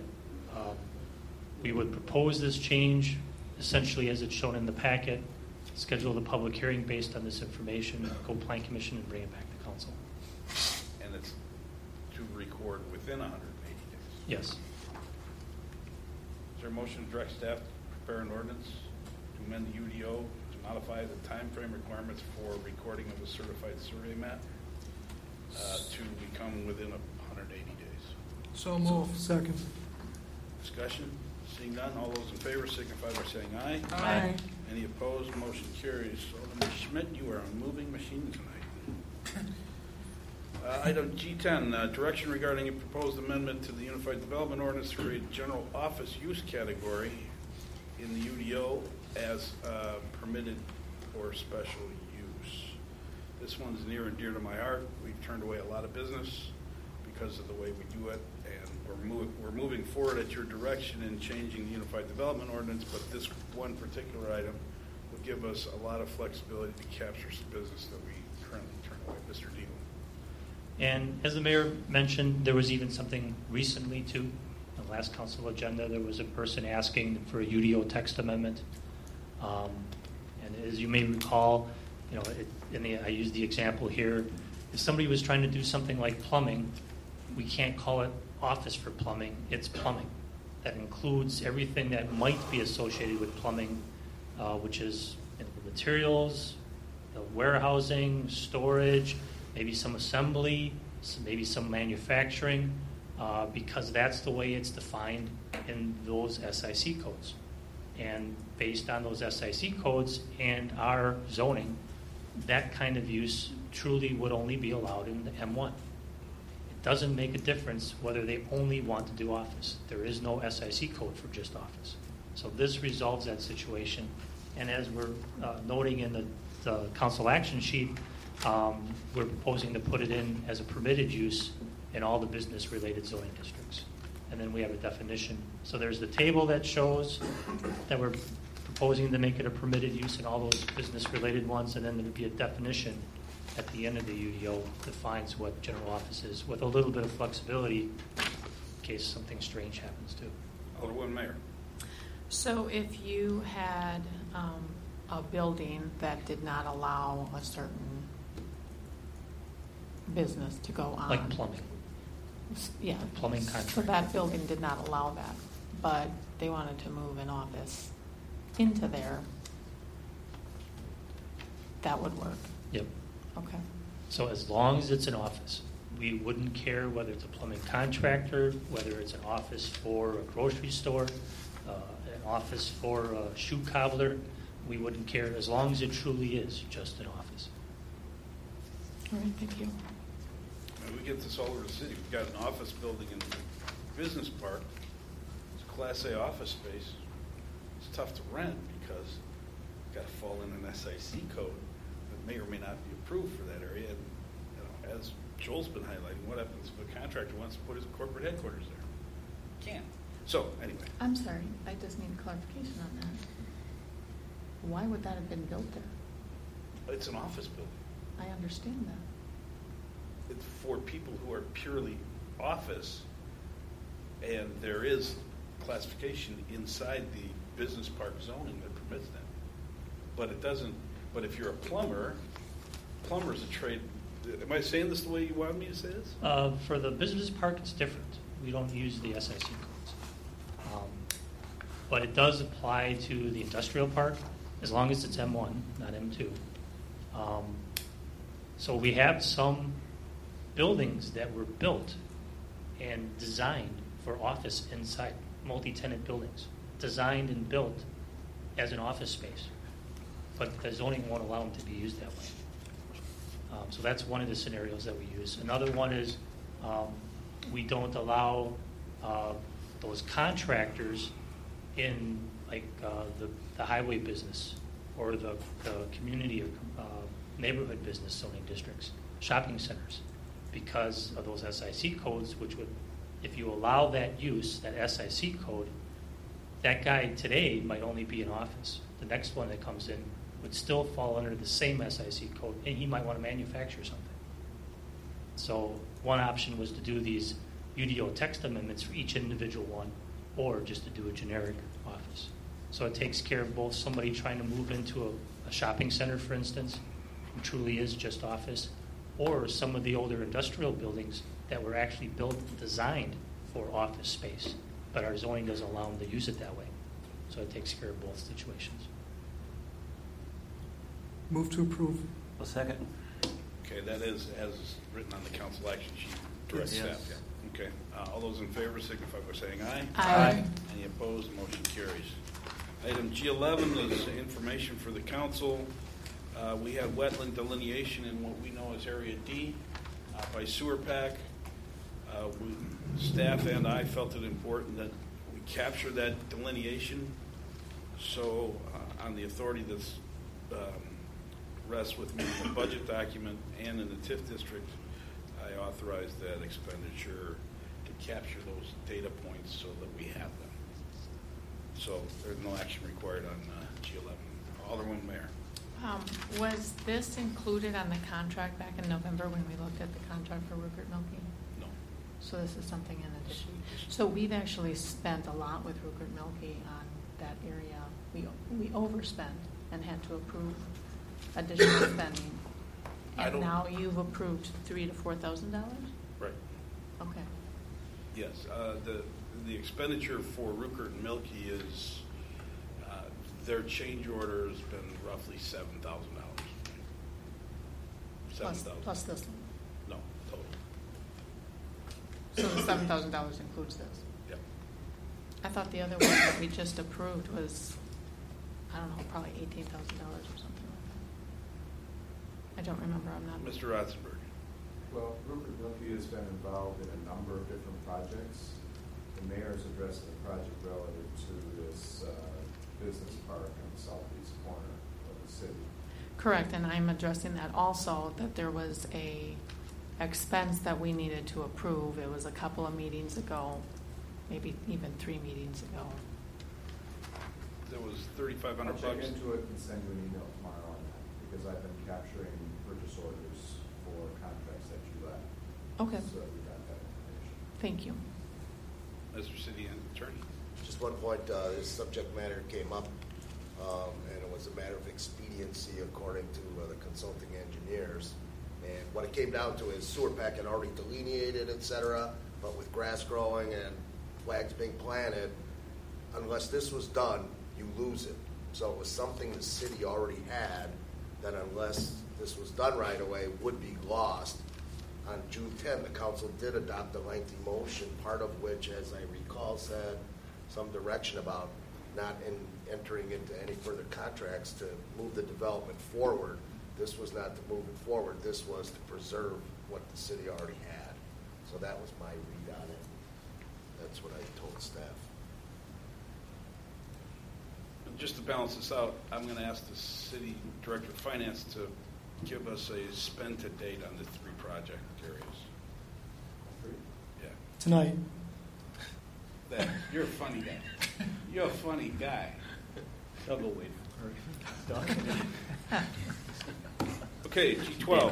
we would propose this change essentially as it's shown in the packet, schedule the public hearing based on this information, go plan commission and bring it back to council. And it's to record within 180 days. Yes. Is there a motion to direct staff to prepare an ordinance to amend the UDO to modify the time frame requirements for recording of a certified survey map to become within 180 days? So move. Second. Discussion? Seeing none, all those in favor signify by saying aye. Aye. Any opposed? Motion carries. Alderman Schmidt, you are a moving machine tonight. Item G10, direction regarding a proposed amendment to the Unified Development Ordinance to create general office use category in the UDO as permitted for special use. This one's near and dear to my heart. We've turned away a lot of business because of the way we do it, and we're moving forward at your direction in changing the Unified Development Ordinance, but this one particular item will give us a lot of flexibility to capture some business that we currently turn away. Mr. Deal. And as the mayor mentioned, there was even something recently too. On the last council agenda, there was a person asking for a UDO text amendment. And as you may recall, I used the example here. If somebody was trying to do something like plumbing, we can't call it office for plumbing. It's plumbing. That includes everything that might be associated with plumbing, which is the materials, the warehousing, storage, maybe some assembly, maybe some manufacturing, because that's the way it's defined in those SIC codes. And based on those SIC codes and our zoning, that kind of use truly would only be allowed in the M1. It doesn't make a difference whether they only want to do office. There is no SIC code for just office. So this resolves that situation. And as we're noting in the council action sheet, we're proposing to put it in as a permitted use in all the business-related zoning districts. And then we have a definition. So there's the table that shows that we're proposing to make it a permitted use in all those business-related ones, and then there would be a definition at the end of the UDO that defines what general office is, with a little bit of flexibility in case something strange happens too. Alderman Mayor. So if you had a building that did not allow a certain business to go on. Like plumbing. Yeah. Plumbing So contract. that building did not allow that, but they wanted to move an office into there, that would work. Yep. Okay. So as long as it's an office, we wouldn't care whether it's a plumbing contractor, whether it's an office for a grocery store, an office for a shoe cobbler. We wouldn't care as long as it truly is just an office. All right, thank you. We get this all over the city. We've got an office building in the business park. It's a Class A office space. It's tough to rent because you've got to fall in an SIC code that may or may not be approved for that area. And as Joel's been highlighting, what happens if a contractor wants to put his corporate headquarters there? Can't. So anyway, I'm sorry, I just need clarification on that. Why would that have been built there? it's an office building. I understand that. It's for people who are purely office, and there is classification inside the business park zoning that permits that. But it doesn't, but if you're a plumber's a trade. Am I saying this the way you want me to say this? For the business park, it's different. We don't use the SIC codes. But it does apply to the industrial park, as long as it's M1, not M2. So we have some buildings that were built and designed for office inside, multi-tenant buildings, designed and built as an office space. But the zoning won't allow them to be used that way. So that's one of the scenarios that we use. Another one is we don't allow those contractors in like the highway business or the community or neighborhood business zoning districts, shopping centers, because of those SIC codes, which would, if you allow that use, that SIC code, that guy today might only be in office. The next one that comes in would still fall under the same SIC code, and he might want to manufacture something. So one option was to do these UDO text amendments for each individual one, or just to do a generic office. So it takes care of both somebody trying to move into a shopping center, for instance, who truly is just office, or some of the older industrial buildings that were actually built and designed for office space, but our zoning doesn't allow them to use it that way. So it takes care of both situations. Move to approve. A second. Okay, that is as written on the council action sheet. Direct Yes. staff, yeah. Okay, all those in favor signify by saying aye. Aye. Any opposed? Motion carries. Item G11 is information for the council. We have wetland delineation in what we know as Area D by Sewer Pack. Staff and I felt it important that we capture that delineation. So on the authority that's rests with me in the budget document and in the TIF district, I authorized that expenditure to capture those data points so that we have them. So there's no action required on G11. Alderman Mayor. Was this included on the contract back in November when we looked at the contract for Rupert Milky? No. So this is something in addition. So we've actually spent a lot with Rupert Milky on that area. We overspent and had to approve additional spending. I And don't- now you've approved $3,000 to $4,000? Right. Okay. Yes, the expenditure for Rupert and Milky is, their change order has been roughly $7,000. $7,000. Plus this one. No, total. So the $7,000 includes this? Yep. I thought the other one that we just approved was, I don't know, probably $18,000 or something like that. I don't remember, I'm not. Mr. Ratzenberg. Well, Rupert Milky has been involved in a number of different projects. The mayor's addressing the project relative to this business park on the southeast corner of the city. Correct, and I'm addressing that also, that there was a expense that we needed to approve. It was a couple of meetings ago, maybe even 3 meetings ago. There was $3,500. I'll check into it and send you an email tomorrow on that, because I've been capturing purchase orders for contracts that you left. Okay, So we got that information. thank you. Mr. City Attorney. Just one point, this subject matter came up, and it was a matter of expediency according to the consulting engineers. And what it came down to is sewer pack had already delineated, et cetera, but with grass growing and flags being planted, unless this was done, you lose it. So it was something the city already had that unless this was done right away would be lost. On June 10th, the council did adopt a lengthy motion, part of which, as I recall, said some direction about not entering into any further contracts to move the development forward. This was not to move it forward. This was to preserve what the city already had. So that was my read on it. That's what I told staff. Just to balance this out, I'm going to ask the City Director of Finance to give us a spend to date on the 3 project areas. Yeah. Tonight. You're a funny guy. You're a funny guy. Double wait. Okay, G12.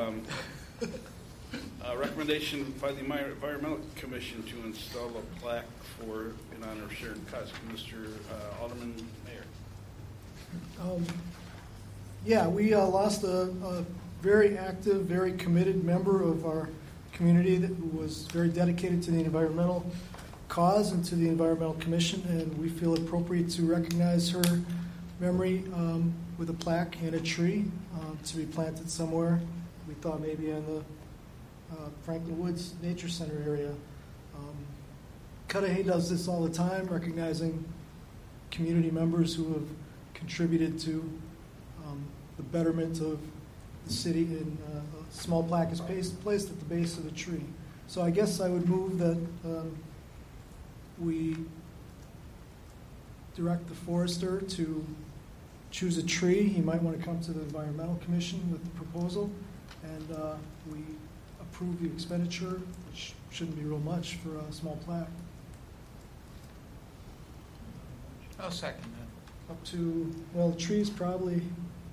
Recommendation by the Environmental Commission to install a plaque for in honor of Sharon Cusk. Mr. Alderman Mayor. Yeah, we lost a very active, very committed member of our community that was very dedicated to the environmental cause and to the Environmental Commission, and we feel appropriate to recognize her memory with a plaque and a tree to be planted somewhere. We thought maybe in the Franklin Woods Nature Center area. Cudahy does this all the time, recognizing community members who have contributed to the betterment of the city, and a small plaque is placed at the base of the tree. So I guess I would move that we direct the forester to choose a tree. He might want to come to the Environmental Commission with the proposal, and we approve the expenditure, which shouldn't be real much for a small plaque. I'll second that. Up to, well, the tree's probably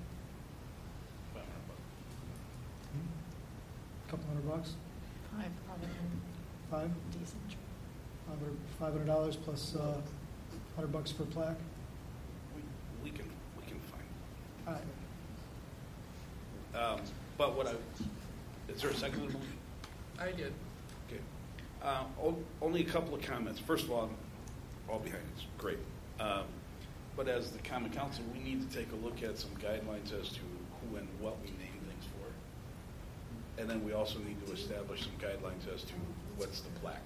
a couple $100. 5, probably. $500 Decent. $500 plus $100 for a plaque. We can find. All right. But what is there a second to the motion? I did. Okay. Only a couple of comments. First of all behind it's great. But as the common council, we need to take a look at some guidelines as to who and what we name things for. And then we also need to establish some guidelines as to what's the plaque.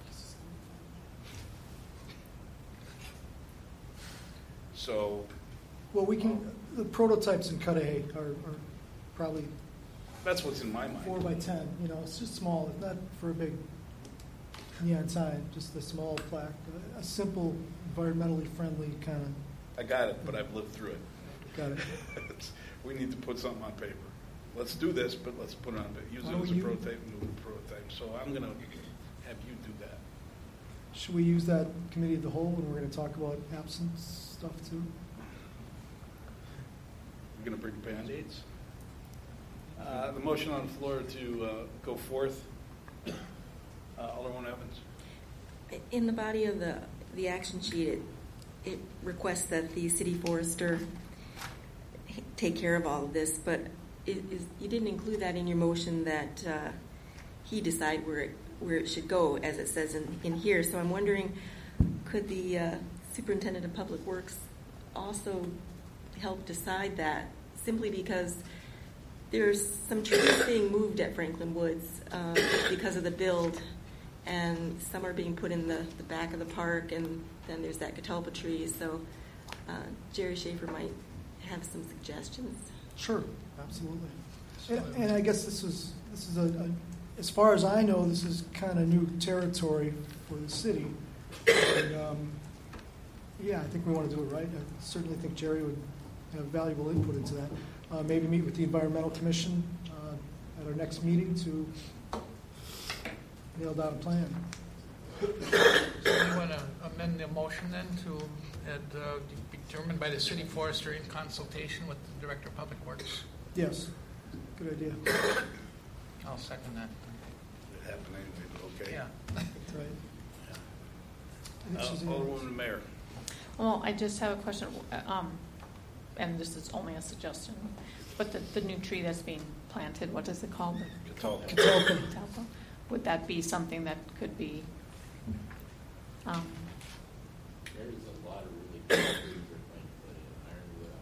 So, Well, we can, the prototypes in Cudahy are probably that's what's in my mind. 4 by 10. You know, it's just small. It's not for a big neon sign, just a small plaque. A simple, environmentally friendly kind of. I got it, but I've lived through it. Got it. We need to put something on paper. Let's do this, but let's put it on paper. Use Why it don't as a you- prototype, move it to prototype. So I'm going to have you do that. Should we use that committee of the whole when we're going to talk about absence stuff too? We're going to bring Band-Aids. The motion on the floor to go forth. Alderman Evans. In the body of the action sheet, it requests that the city forester take care of all of this, but you didn't include that in your motion that he decide where it should go, as it says in here. So I'm wondering, could the superintendent of public works also help decide that, simply because there's some trees being moved at Franklin Woods because of the build, and some are being put in the back of the park, and then there's that catalpa tree. So Jerry Schaefer might have some suggestions. Sure, absolutely. And I guess this is as far as I know, this is kind of new territory for the city. And, yeah, I think we want to do it right. I certainly think Jerry would have valuable input into that. Maybe meet with the Environmental Commission at our next meeting to nail down a plan. So you want to amend the motion then to be determined by the city forester in consultation with the director of public works? Yes, good idea. I'll second that. It happened anyway, but okay. Yeah. That's right. Alderwoman Mayor. Well, I just have a question, and this is only a suggestion, but the new tree that's being planted, what is it called? Catalpa. Catalpa. Would that be something that could be? There's a lot of really good trees that are trying to put in Ironwood.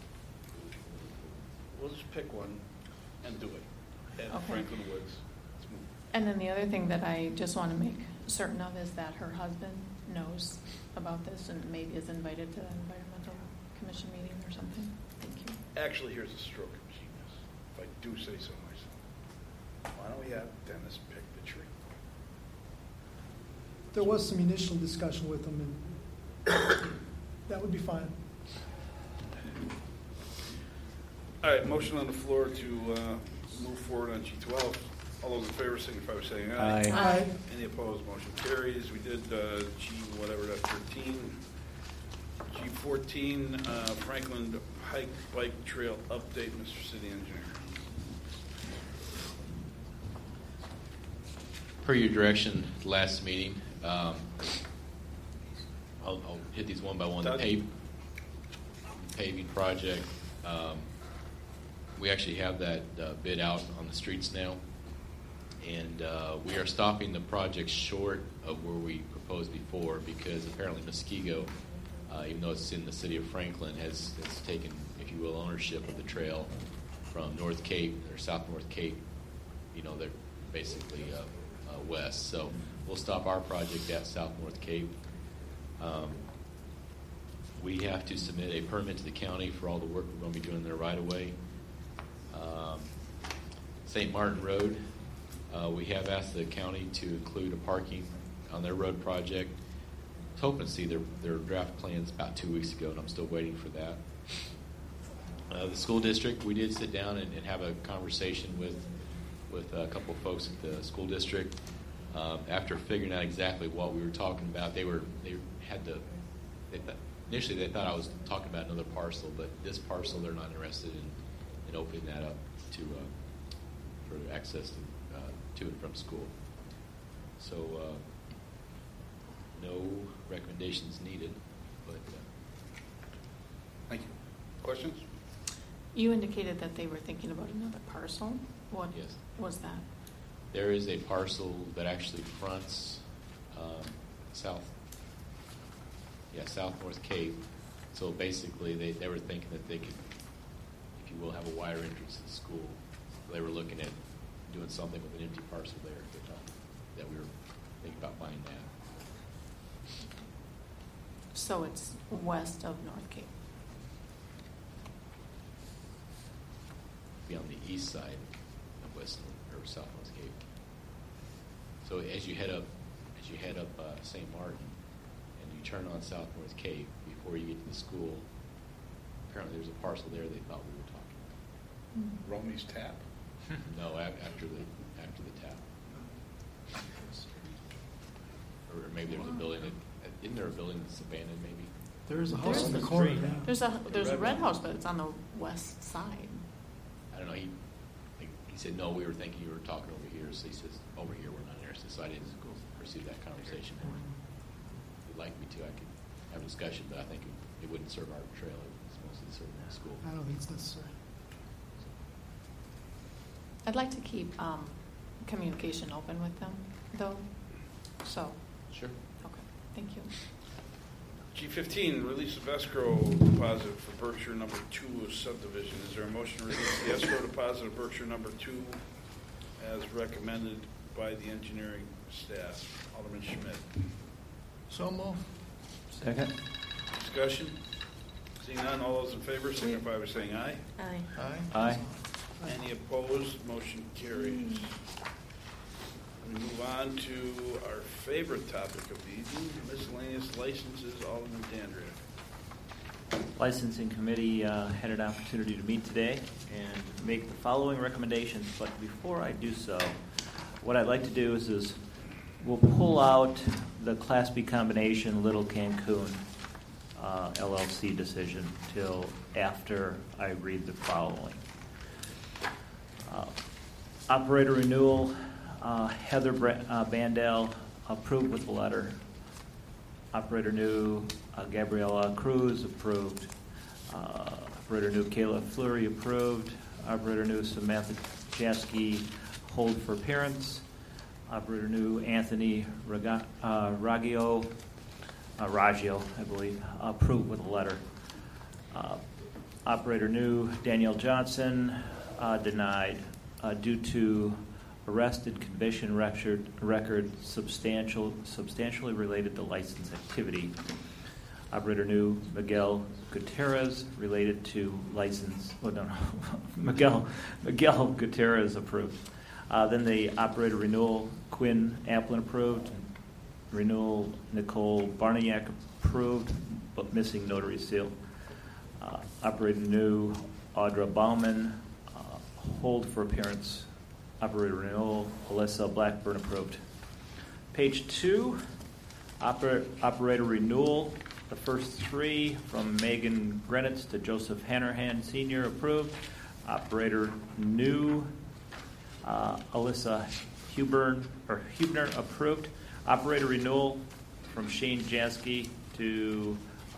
We'll just pick one and do it at Okay. Franklin Woods. Let's move. And then the other thing that I just want to make certain of is that her husband knows about this and maybe is invited to the environmental commission meeting or something. Thank you. Actually, here's a stroke of genius, if I do say so myself. Why don't we have Dennis pick the tree? There was some initial discussion with them, and that would be fine. All right, motion on the floor to move forward on G12. All those in favor signify by saying aye. Aye. Aye. Any opposed? Motion carries. We did G whatever that 13. G14, Franklin Pike Bike Trail update, Mr. City Engineer. Per your direction last meeting, I'll hit these one by one. Doug? The paving project, we actually have that bid out on the streets now, and we are stopping the project short of where we proposed before, because apparently Muskego, even though it's in the city of Franklin, has taken, if you will, ownership of the trail from North Cape or South North Cape. They're basically west. So we'll stop our project at South North Cape. We have to submit a permit to the county for all the work we're going to be doing there right away. St. Martin Road, we have asked the county to include a parking on their road project. I was hoping to see their draft plans about 2 weeks ago, and I'm still waiting for that. The school district, we did sit down and have a conversation with a couple of folks at the school district. After figuring out exactly what we were talking about, initially they thought I was talking about another parcel, but this parcel they're not interested in opening that up for access to and from school. So no recommendations needed, but Thank you. Questions? You indicated that they were thinking about another parcel. What Yes. was that? there is a parcel that actually fronts South North Cape. So basically, they were thinking that they could, if you will, have a wider entrance to the school. They were looking at doing something with an empty parcel there. They thought that we were thinking about buying that. So it's west of North Cape. Be on the east side of West or South North Cape. So as you head up St. Martin, and you turn on South North Cape before you get to the school, apparently there's a parcel there they thought we were talking about. Romy's Tap? No, after the tap. Or maybe there's a building isn't there a building that's abandoned maybe? There is a house There's in the the corner street. now. There's a red house, but it's on the west side. I don't know, he said, no, we were thinking you were talking over here, so he says, over here, we're not interested, so I didn't pursue that conversation. If you'd like me to, I could have a discussion, but I think it wouldn't serve our trail, it's mostly serving the school. I don't think it's necessary. I'd like to keep communication open with them, though. So, Sure. okay, thank you. G15, release of escrow deposit for Berkshire number 2 of subdivision. Is there a motion to release the escrow deposit of Berkshire number 2 as recommended by the engineering staff? Alderman Schmidt. So move. Second. Discussion? Seeing none, all those in favor signify by saying aye. Aye. Aye. Aye. Any opposed? Motion carries. We move on to our favorite topic of the evening, miscellaneous licenses. Alderman Dandria. Licensing Committee had an opportunity to meet today and make the following recommendations, but before I do so, what I'd like to do is we'll pull out the Class B combination Little Cancun LLC decision till after I read the following. Operator renewal, Heather Bandel approved with a letter. Operator new, Gabriela Cruz approved. Operator new, Kayla Fleury approved. Operator new, Samantha Jasky, hold for appearance. Operator new, Anthony Raggio, I believe, approved with a letter. Operator new, Danielle Johnson, denied due to arrest and conviction record substantially related to license activity. Operator new, Miguel Gutierrez, related to license. Oh, no. Miguel Gutierrez approved. Then the operator renewal, Quinn Applin approved. Renewal, Nicole Barniak approved, but missing notary seal. Operator new, Audra Bauman, hold for appearance. Operator renewal, Alyssa Blackburn approved. Page 2, operator renewal, the first 3 from Megan Grenitz to Joseph Hannerhan Sr. approved. Operator new, Alyssa Hubner approved. Operator renewal from Shane Jasky to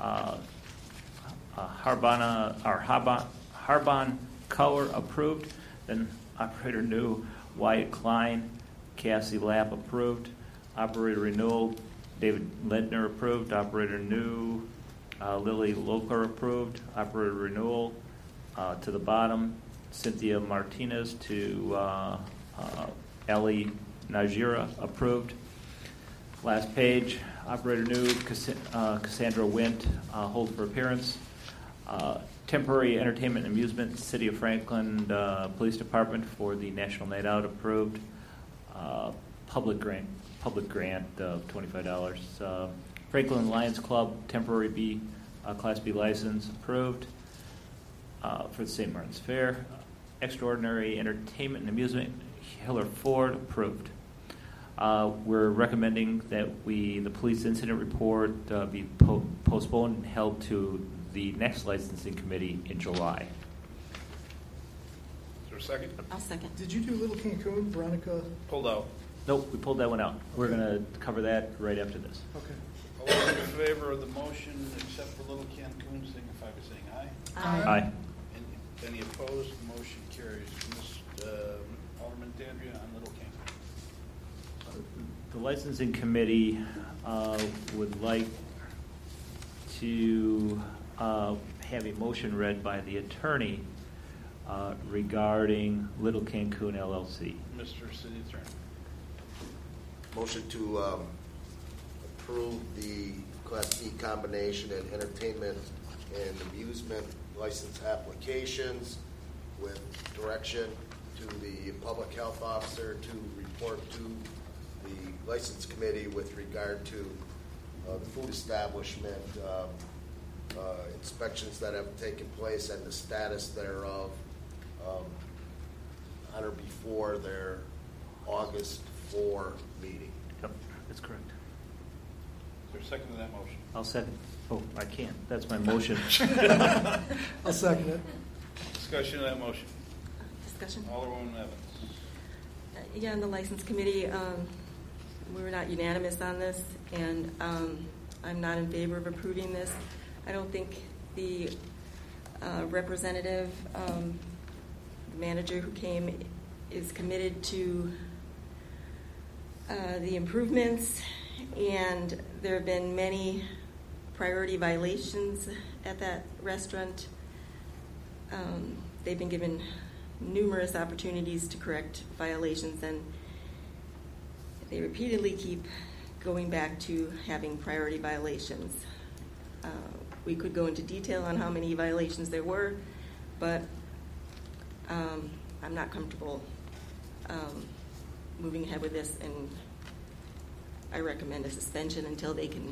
Harbon Color approved. Then operator new, Wyatt Klein, Cassie Lapp approved. Operator renewal, David Ledner approved. Operator new, Lily Loker approved. Operator renewal to the bottom, Cynthia Martinez to Ellie Najira approved. Last page, operator new, Cassandra Wint, hold for appearance. Temporary entertainment and amusement, City of Franklin Police Department for the National Night Out approved. Public grant of $25. Franklin Lions Club temporary Class B license approved for the St. Martin's Fair. Extraordinary entertainment and amusement, Hiller Ford approved. We're recommending that the police incident report be postponed and held to the next licensing committee in July. Is there a second? I'll second. Did you do Little Cancun, Veronica? Pulled out. Nope, we pulled that one out. We're going to cover that right after this. Okay. All those in favor of the motion, except for Little Cancun, signify by saying aye. Aye. Any opposed? Motion carries. Alderman Dandria on Little Cancun. The licensing committee would like to have a motion read by the attorney regarding Little Cancun LLC. Mr. City Attorney. Motion to approve the Class B combination and entertainment and amusement license applications with direction to the public health officer to report to the license committee with regard to the food establishment inspections that have taken place and the status thereof on or before their August 4 meeting. Yep, that's correct. Is there a second to that motion? I'll second. Oh, I can't. That's my motion. I'll second it. Discussion of that motion. Discussion? Alderwoman Evans. Yeah, in the License Committee, we were not unanimous on this, and I'm not in favor of approving this. I don't think the representative, the manager who came, is committed to the improvements, and there have been many priority violations at that restaurant. They've been given numerous opportunities to correct violations, and they repeatedly keep going back to having priority violations. We could go into detail on how many violations there were, but I'm not comfortable moving ahead with this, and I recommend a suspension until they can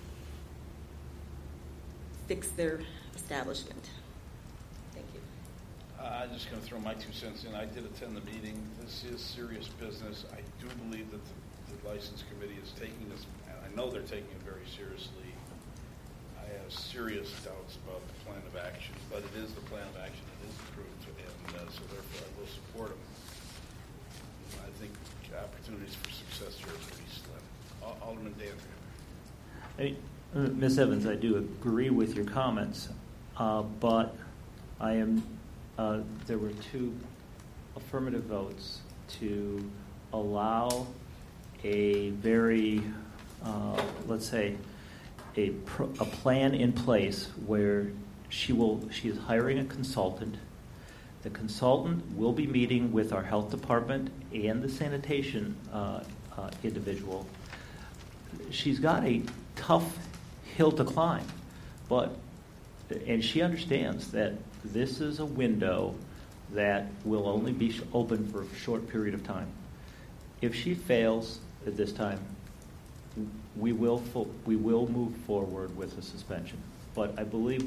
fix their establishment. Thank you. I'm just going to throw my 2 cents in. I did attend the meeting. This is serious business. I do believe that the License Committee is taking this, and I know they're taking it very seriously. I have serious doubts about the plan of action, but it is the plan of action. It is approved, and so therefore I will support them. I think opportunities for success here are pretty slim. Alderman Dandria. Hey, Ms. Evans, I do agree with your comments, but I am. There were 2 affirmative votes to allow a very, let's say, a plan in place where she is hiring a consultant. The consultant will be meeting with our health department and the sanitation individual. She's got a tough hill to climb, and she understands that this is a window that will only be open for a short period of time. If she fails at this time, we will move forward with a suspension. But I believe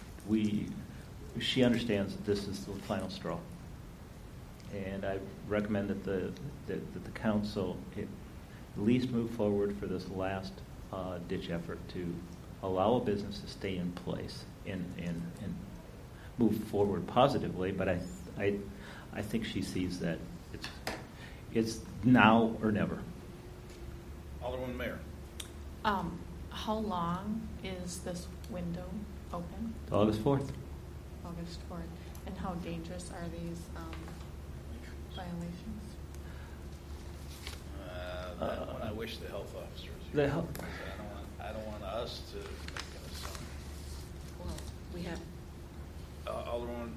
she understands that this is the final straw, and I recommend that the council at least move forward for this last ditch effort to allow a business to stay in place and move forward positively. But I think she sees that it's now or never. Alderwoman Mayor. How long is this window open? August 4th. August 4th. And how dangerous are these violations? That one I wish the health officers. I don't want us to make an assumption. Well, we have. Alderwoman.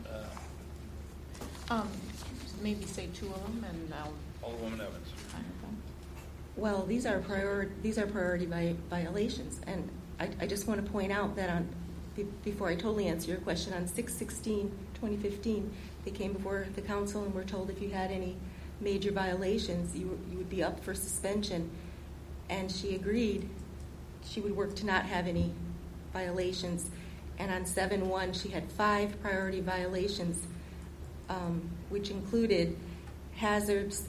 Maybe say 2 of them, and Alderwoman Evans. Well, these are priority violations, and I just want to point out that before I totally answer your question, on 6/16/2015, they came before the council and were told if you had any major violations, you would be up for suspension, and she agreed she would work to not have any violations. And on 7/1, she had 5 priority violations, which included hazards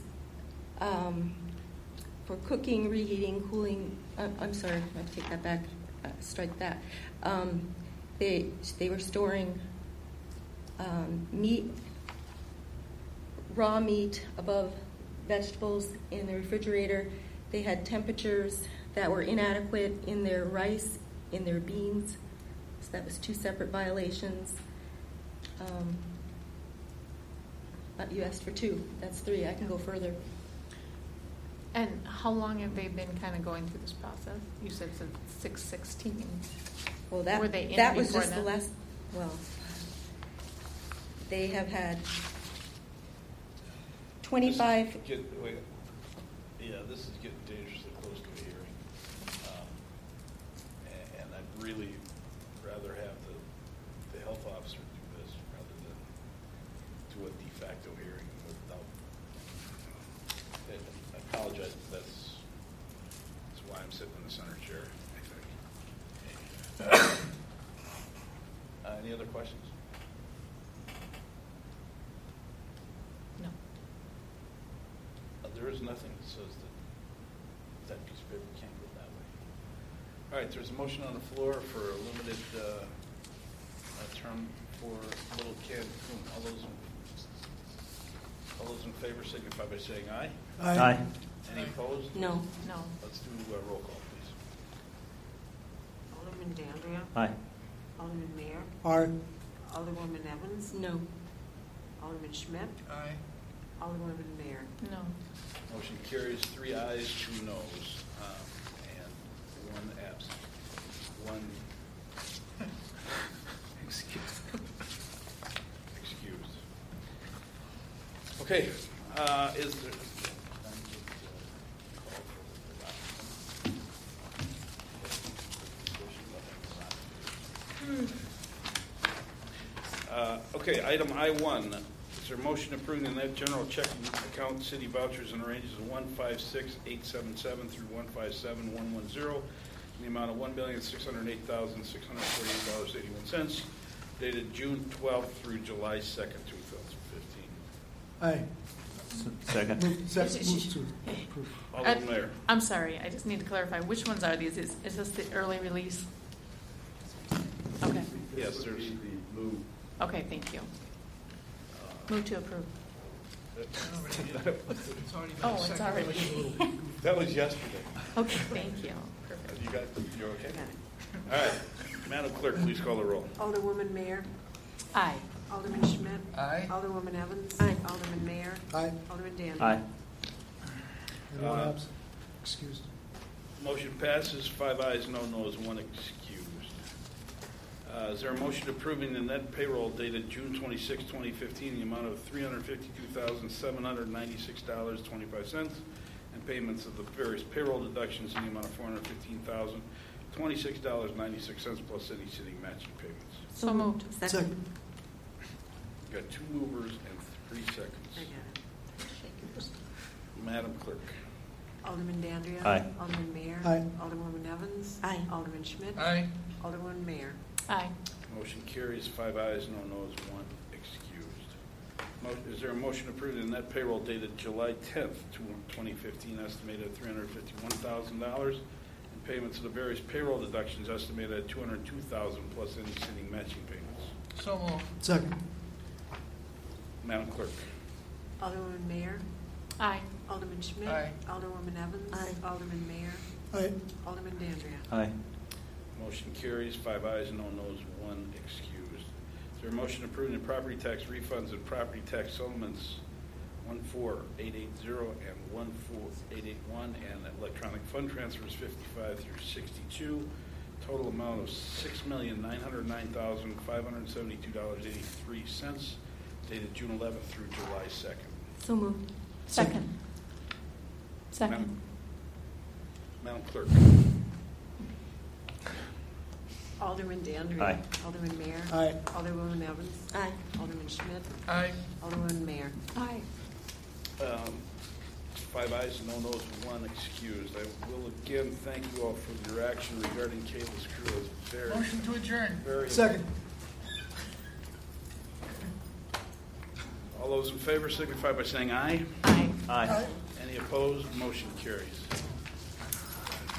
for cooking, reheating, cooling. I'm sorry, I have to take that back. Strike that. They were storing meat, raw meat above vegetables in the refrigerator. They had temperatures that were inadequate in their rice, in their beans. So that was 2 separate violations. You asked for 2. That's 3. I can go further. And how long have they been kind of going through this process? You said since 6/16. Well, Were they in that was before just the then? last. Well, they have had 25. This is getting dangerously close to a hearing, and I'd really rather have the health officer do this rather than do a de facto hearing without. I apologize, but that's why I'm sitting in the center chair, I think. Any other questions? No. There is nothing that says that piece of paper can't go that way. All right, there's a motion on the floor for a limited term for Little Can, all those in favor signify by saying aye. Aye. Any opposed? No. No. Let's do a roll call, please. Alderman Dandria. Aye. Alderman Mayor. Aye. Alderwoman Evans. No. Alderman Schmidt. Aye. Alderwoman Mayor. No. Motion carries 3 ayes, 2 noes, and 1 absent. One excused. Okay, is there? Okay, item I1. Is there a motion approving the net general checking account city vouchers and ranges of 156,877 through 157,110 in the amount of $1,608,648.81, dated June 12th through July 2nd, 2015. Aye. Second. Move to approve. Alderman Mayor. I'm sorry, I just need to clarify, which ones are these? Is this the early release? Okay. Yes, there's. Okay, thank you. Move to approve. It's already been Oh, it's seconded. already. That was yesterday. Okay, thank you. Perfect. You're okay? Got it. All right. Madam Clerk, please call the roll. Alderwoman Mayor. Aye. Alderman Schmidt. Aye. Alderwoman Evans. Aye. Alderman Mayor. Aye. Alderman Dandria. Aye. And one absent. Excused. Motion passes, 5 ayes, no noes, 1 excused. Is there a motion approving the net payroll dated June 26, 2015, in the amount of $352,796.25, and payments of the various payroll deductions in the amount of $415,026.96 plus any city matching payments? So moved. Second. Got 2 movers and 3 seconds. I got it. Madam Clerk. Alderman Dandria. Aye. Alderman Mayor. Aye. Alderwoman Evans. Aye. Alderman Schmidt. Aye. Alderwoman Mayor. Aye. Motion carries, 5 ayes, no noes, 1 excused. Is there a motion approving the net payroll dated July 10th, 2015, estimated at $351,000, and payments of the various payroll deductions estimated at $202,000 plus any city matching payments? So moved. Second. Madam Clerk. Alderwoman Mayor. Aye. Alderman Schmidt. Aye. Alderwoman Evans. Aye. Alderman Mayor. Aye. Alderman Dandria. Aye. Motion carries, 5 ayes, no noes, 1 excused. Is there a motion approving the property tax refunds and property tax settlements 14880 and 14881 and electronic fund transfers 55 through 62, total amount of $6,909,572.83, dated June 11th through July 2nd? So moved. Second. Second. Madam Clerk. Alderman Dandria. Aye. Alderman Mayor. Aye. Alderwoman Evans. Aye. Alderman Schmidt. Aye. Alderwoman Mayor. Aye. 5 ayes, no noes, 1 excused. I will again thank you all for your action regarding Cable's crew. It's very, Motion to adjourn. very. Second. All those in favor signify by saying aye. Aye. Aye. Any opposed? Motion carries.